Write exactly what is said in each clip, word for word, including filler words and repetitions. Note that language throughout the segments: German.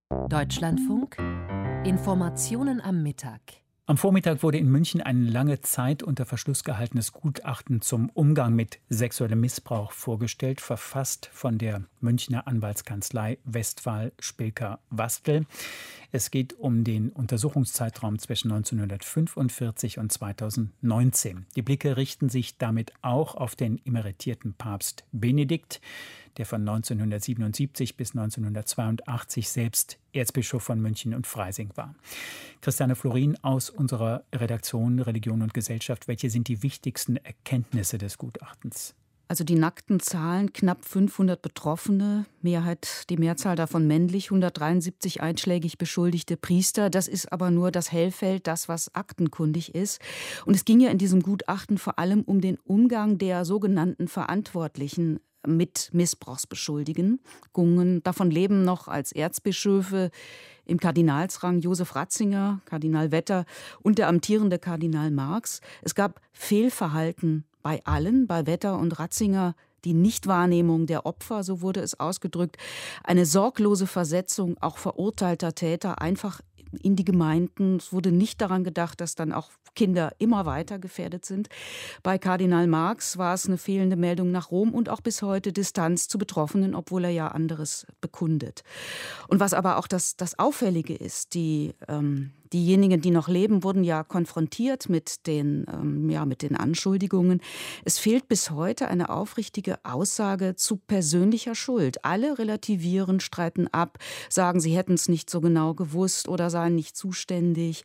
Deutschlandfunk Informationen am Mittag. Am Vormittag wurde in München ein lange Zeit unter Verschluss gehaltenes Gutachten zum Umgang mit sexuellem Missbrauch vorgestellt, verfasst von der Münchner Anwaltskanzlei Westphal Spilker Wastel. Es geht um den Untersuchungszeitraum zwischen neunzehnhundertfünfundvierzig und zweitausendneunzehn. Die Blicke richten sich damit auch auf den emeritierten Papst Benedikt, der von neunzehnhundertsiebenundsiebzig bis neunzehnhundertzweiundachtzig selbst Erzbischof von München und Freising war. Christiane Florin aus unserer Redaktion Religion und Gesellschaft. Welche sind die wichtigsten Erkenntnisse des Gutachtens? Also die nackten Zahlen, knapp fünfhundert Betroffene, Mehrheit, die Mehrzahl davon männlich, hundertdreiundsiebzig einschlägig beschuldigte Priester. Das ist aber nur das Hellfeld, das, was aktenkundig ist. Und es ging ja in diesem Gutachten vor allem um den Umgang der sogenannten Verantwortlichen mit Missbrauchsbeschuldigungen. Davon leben noch als Erzbischöfe im Kardinalsrang Josef Ratzinger, Kardinal Wetter und der amtierende Kardinal Marx. Es gab Fehlverhalten bei allen, bei Wetter und Ratzinger, die Nichtwahrnehmung der Opfer, so wurde es ausgedrückt, eine sorglose Versetzung auch verurteilter Täter einfach in die Gemeinden. Es wurde nicht daran gedacht, dass dann auch Kinder immer weiter gefährdet sind. Bei Kardinal Marx war es eine fehlende Meldung nach Rom und auch bis heute Distanz zu Betroffenen, obwohl er ja anderes bekundet. Und was aber auch das, das Auffällige ist, die, ähm, diejenigen, die noch leben, wurden ja konfrontiert mit den, ähm, ja, mit den Anschuldigungen. Es fehlt bis heute eine aufrichtige Aussage zu persönlicher Schuld. Alle relativieren, streiten ab, sagen, sie hätten es nicht so genau gewusst oder seien nicht zuständig.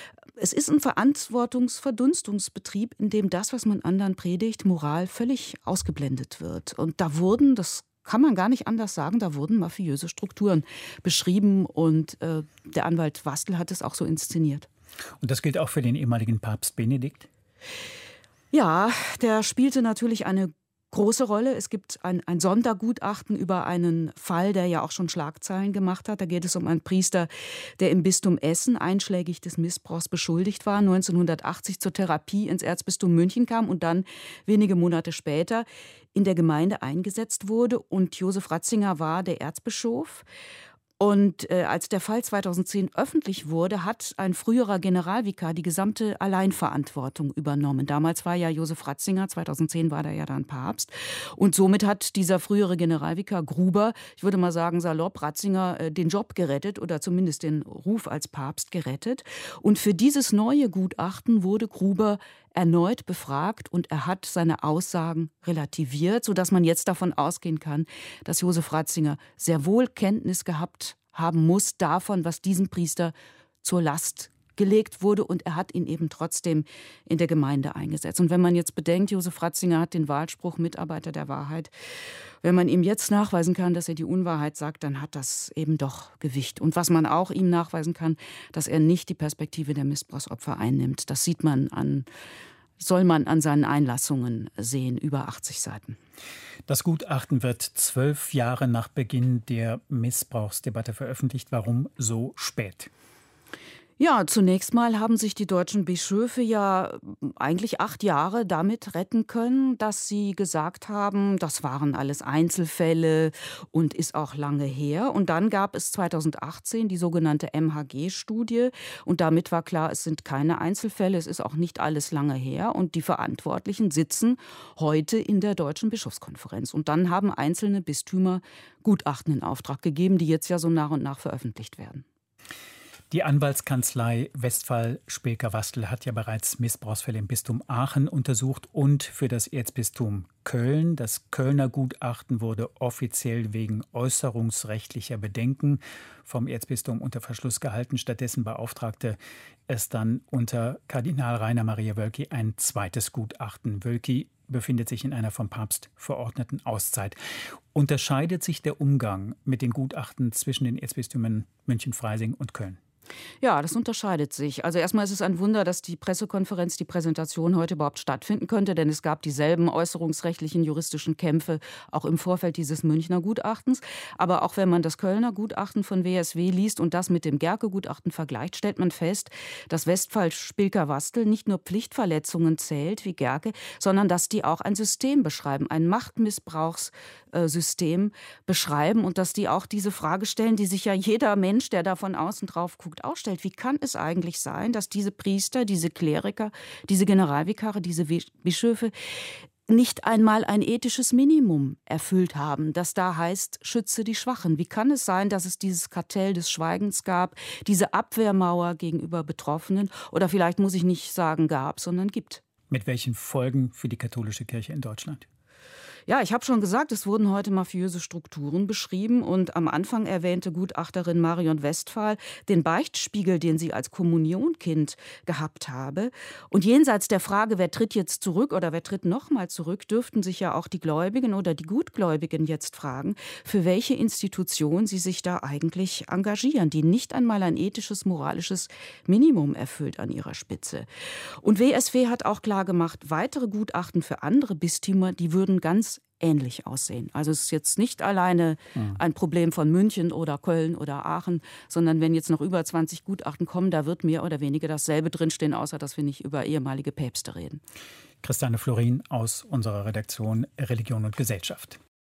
Es ist ein Verantwortungsverdunstungsbetrieb, in dem das, was man anderen predigt, Moral völlig ausgeblendet wird. Und da wurden, das kann man gar nicht anders sagen, da wurden mafiöse Strukturen beschrieben und äh, der Anwalt Wastel hat es auch so inszeniert. Und das gilt auch für den ehemaligen Papst Benedikt? Ja, der spielte natürlich eine große Rolle. Es gibt ein, ein Sondergutachten über einen Fall, der ja auch schon Schlagzeilen gemacht hat. Da geht es um einen Priester, der im Bistum Essen einschlägig des Missbrauchs beschuldigt war, neunzehnhundertachtzig zur Therapie ins Erzbistum München kam und dann wenige Monate später in der Gemeinde eingesetzt wurde. Und Josef Ratzinger war der Erzbischof. Und äh, als der Fall zweitausendzehn öffentlich wurde, hat ein früherer Generalvikar die gesamte Alleinverantwortung übernommen. Damals war ja Josef Ratzinger, zweitausendzehn war der ja dann Papst. Und somit hat dieser frühere Generalvikar Gruber, ich würde mal sagen salopp, Ratzinger äh, den Job gerettet oder zumindest den Ruf als Papst gerettet. Und für dieses neue Gutachten wurde Gruber erneut befragt und er hat seine Aussagen relativiert, sodass man jetzt davon ausgehen kann, dass Josef Ratzinger sehr wohl Kenntnis gehabt haben muss davon, was diesem Priester zur Last gelegt wurde und er hat ihn eben trotzdem in der Gemeinde eingesetzt. Und wenn man jetzt bedenkt, Josef Ratzinger hat den Wahlspruch Mitarbeiter der Wahrheit, wenn man ihm jetzt nachweisen kann, dass er die Unwahrheit sagt, dann hat das eben doch Gewicht. Und was man auch ihm nachweisen kann, dass er nicht die Perspektive der Missbrauchsopfer einnimmt. Das sieht man an, soll man an seinen Einlassungen sehen, über achtzig Seiten. Das Gutachten wird zwölf Jahre nach Beginn der Missbrauchsdebatte veröffentlicht. Warum so spät? Ja, zunächst mal haben sich die deutschen Bischöfe ja eigentlich acht Jahre damit retten können, dass sie gesagt haben, das waren alles Einzelfälle und ist auch lange her. Und dann gab es zweitausendachtzehn die sogenannte M H G-Studie und damit war klar, es sind keine Einzelfälle, es ist auch nicht alles lange her. Und die Verantwortlichen sitzen heute in der Deutschen Bischofskonferenz. Und dann haben einzelne Bistümer Gutachten in Auftrag gegeben, die jetzt ja so nach und nach veröffentlicht werden. Die Anwaltskanzlei Westphal Spilker Wastel hat ja bereits Missbrauchsfälle im Bistum Aachen untersucht und für das Erzbistum Köln. Das Kölner Gutachten wurde offiziell wegen äußerungsrechtlicher Bedenken vom Erzbistum unter Verschluss gehalten. Stattdessen beauftragte es dann unter Kardinal Rainer Maria Wölki ein zweites Gutachten. Wölki befindet sich in einer vom Papst verordneten Auszeit. Unterscheidet sich der Umgang mit den Gutachten zwischen den Erzbistümern München, Freising und Köln? Ja, das unterscheidet sich. Also erstmal ist es ein Wunder, dass die Pressekonferenz, die Präsentation heute überhaupt stattfinden könnte, denn es gab dieselben äußerungsrechtlichen juristischen Kämpfe auch im Vorfeld dieses Münchner Gutachtens. Aber auch wenn man das Kölner Gutachten von W S W liest und das mit dem Gerke-Gutachten vergleicht, stellt man fest, dass Westphal-Spilker-Wastel nicht nur Pflichtverletzungen zählt wie Gerke, sondern dass die auch ein System beschreiben, ein Machtmissbrauchssystem beschreiben und dass die auch diese Frage stellen, die sich ja jeder Mensch, der da von außen drauf guckt, auch stellt. Wie kann es eigentlich sein, dass diese Priester, diese Kleriker, diese Generalvikare, diese Bischöfe nicht einmal ein ethisches Minimum erfüllt haben, das da heißt, schütze die Schwachen? Wie kann es sein, dass es dieses Kartell des Schweigens gab, diese Abwehrmauer gegenüber Betroffenen oder vielleicht muss ich nicht sagen gab, sondern gibt? Mit welchen Folgen für die katholische Kirche in Deutschland? Ja, ich habe schon gesagt, es wurden heute mafiöse Strukturen beschrieben und am Anfang erwähnte Gutachterin Marion Westphal den Beichtspiegel, den sie als Kommunionkind gehabt habe. Und jenseits der Frage, wer tritt jetzt zurück oder wer tritt nochmal zurück, dürften sich ja auch die Gläubigen oder die Gutgläubigen jetzt fragen, für welche Institution sie sich da eigentlich engagieren, die nicht einmal ein ethisches, moralisches Minimum erfüllt an ihrer Spitze. Und W S W hat auch klargemacht, weitere Gutachten für andere Bistümer, die würden ganz ähnlich aussehen. Also es ist jetzt nicht alleine ein Problem von München oder Köln oder Aachen, sondern wenn jetzt noch über zwanzig Gutachten kommen, da wird mehr oder weniger dasselbe drinstehen, außer dass wir nicht über ehemalige Päpste reden. Christiane Florin aus unserer Redaktion Religion und Gesellschaft.